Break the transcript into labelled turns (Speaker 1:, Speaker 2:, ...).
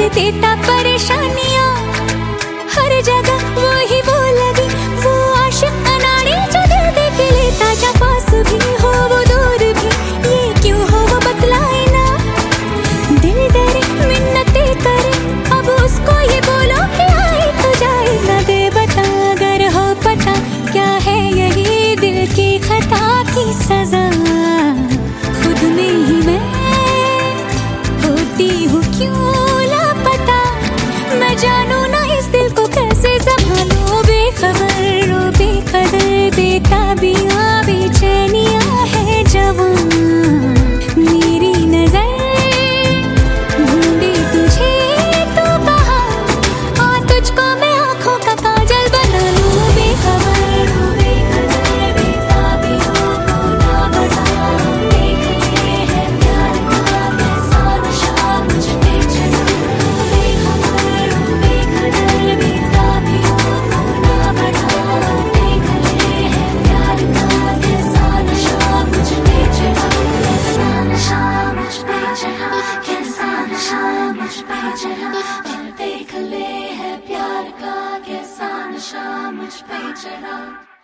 Speaker 1: देता परेशानियां, हर जगह वो ही वो लगी, वो आशिक अनाड़ी जो दिल देख लेता जा पास भी हो वो दूर भी, ये क्यों हो वो बतलाए ना। दिल डरे मिन्नतें करे, अब उसको ये बोलो कि आए तो जाए ना दे बता, अगर हो पता क्या है यही दिल की खता की सजा। खुद में ही मैं होती हूँ क्यों लापता, मैं जानू ना इस दिल को कैसे संभालूं। बेखबर ओ बेकदर बेताबियां बेचैनियां है जवां, मेरी नजर ढूंढे तुझे तो कहा, आ तुझको मैं आंखों का काजल बना लूं। बेखबर ओ बेकदर बेताबियों को ना बता, देख ले है प्यार का कैसा नशा मुझ पे चढ़ा। बेखबर ओ बेकदर बेताबियों को ना बता, देख ले है प्यार का कैसा नशा मुझ पे चढ़ा। कैसा नशा मुझ पे चढ़ा, कैसा नशा मुझ पे चढ़ा, देख ले है प्यार का कैसा नशा मुझ पे चढ़ा।